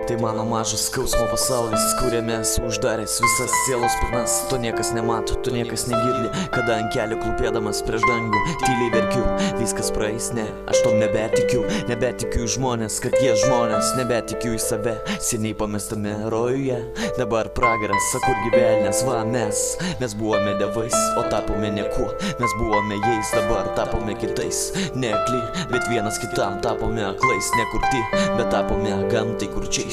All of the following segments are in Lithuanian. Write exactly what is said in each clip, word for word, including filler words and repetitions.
Tai mano mažas skausmo pasaulis, kuriame esu uždaręs visas sielos pilnas. To niekas nemato, to niekas negirdi, kada ant kelio klūpėdamas prieš dangų tyliai verkiu, viskas praeis, ne, aš tom nebetikiu. Nebetikiu į žmonės, kad jie žmonės, nebetikiu į save, seniai pamestame rojuje. Dabar pragaras, kur gyvenės, va mes Mes buvome dievais, o tapome niekuo. Mes buvome jais, dabar tapome kitais. Ne akli, bet vienas kitam tapome aklais. Nekurti, bet tapome gamtai kurčiais.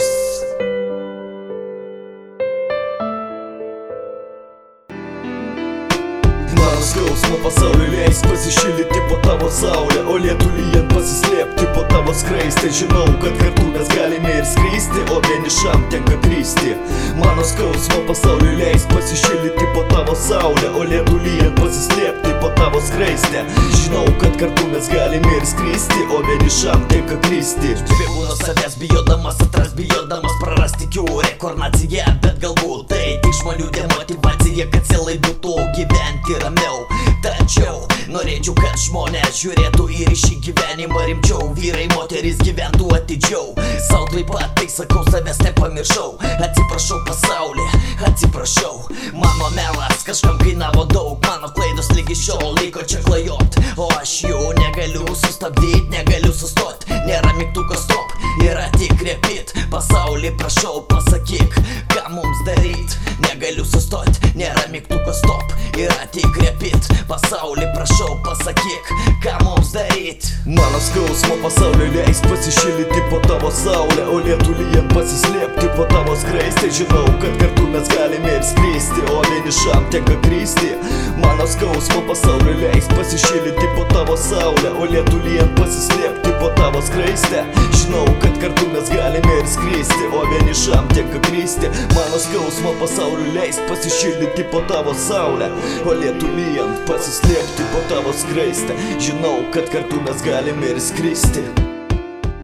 Mano skausmo pasaulio leisk pasišildyti po tavo saulę, o lietų lyjant pasislėpti po tavo skraistę. Žinau, kad kartu mes galime ir skristi, o vienišam tenka kristi. Mano skausmo pasaulio leisk pasišildyti po tavo saulę, o lietų lyjant pasislėpti po tavo skraistę. Žinau, kad kartu mes galime ir skristi, o vienišam tenka kristi. Bėgu nuo savęs, bijodamas atras, bijodamas prarasti tikiu rekornaciją, bet galbūt tai tik žmonių demotyvacija, kad sielai būtų gyventi ramiau. Tačiau norėčiau, kad žmonės žiūrėtų ir į šį gyvenimą rimčiau. Vyrai, moterys gyventų atidžiau. Sau taip pat tai sakau, savęs nepamiršau. Atsiprašau pasaulį, atsiprašau. Mano melas kažkam kainavo daug, mano klaidos lygi šiol liko čia klajot. O aš jų negaliu sustabdyt, negaliu sustot. Nėra mygtuko stop, yra tik repeat. Pasaulį prašau pasakyk, ką mums daryt. Negaliu sustot, nėra mygtuko stop, yra tik repeat. Pasaulį prašau pasakyk, ką mums daryt. Mano skausmo pasaulio leisk pasišildyti po tavo saulę, o lietų lyjant pasislėpti po tavo skraistę. Žinau, kad kartu mes galime ir skristi, o vienišam tenka kristi. Mano skausmo pasaulio leisk pasišildyti po tavo saulę, o lietų lyjant pasislėpti po tavo skraistę. Žinau, kad kartu mes galime ir skristi, o vienišam tenka kristi. Mano skausmo pasaulio leisk pasišildyti po tavo saulę, o lietų lyjant pasislėpti po tavo skraistę. Žinau, kad kartu mes galime ir skristi.